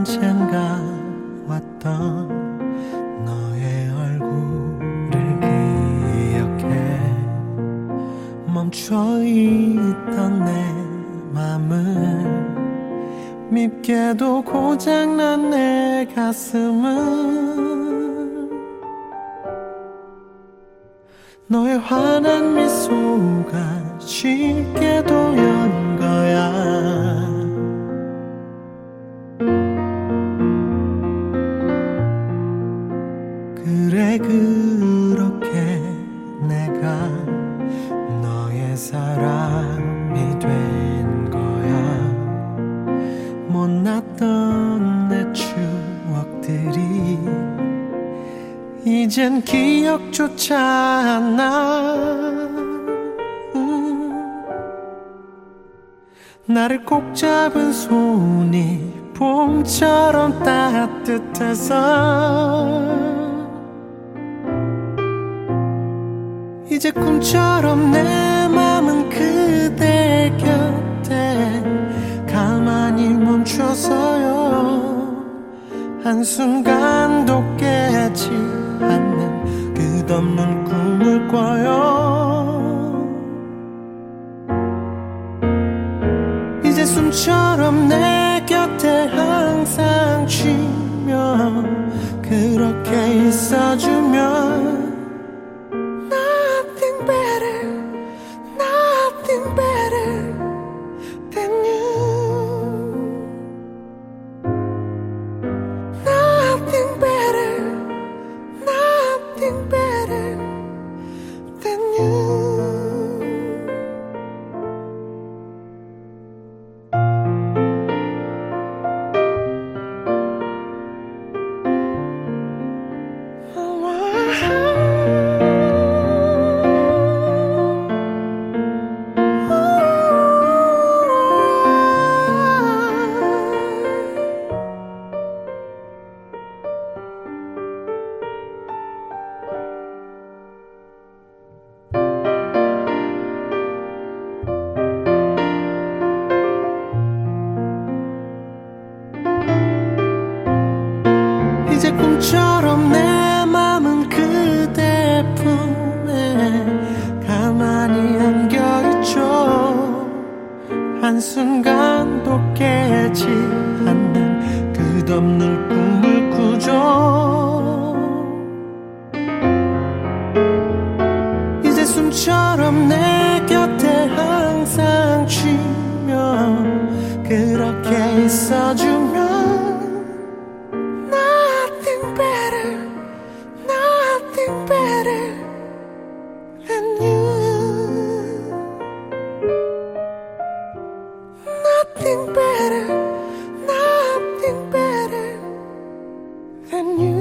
언젠가 왔던 너의 얼굴을 기억해. 멈춰있던 내 맘을 밉게도 고장난 내 가슴은 너의 환한 미소가 쉽게도 연 거야. 그래 그렇게 내가 너의 사람이 된 거야. 못났던 내 추억들이 이젠 기억조차 안 나. 나를 꼭 잡은 손이 봄처럼 따뜻해서 이제 꿈처럼 내 맘은 그대 곁에 가만히 멈춰서요. 한순간도 깨지 않는 끝없는 꿈을 꿔요. 이제 숨처럼 내 곁에 항상 쉬며 그렇게 있어주면 Nothing better, nothing better than you. Nothing better, nothing better than you. 이제 꿈처럼 내 맘은 그대 품에 가만히 안겨있죠. 한순간도 깨지 않는 끝없는 꿈을 꾸죠. 이제 숨처럼 내 곁에 항상 쉬며 그렇게 있어주면 Nothing better, nothing better than you. Nothing better, nothing better than you.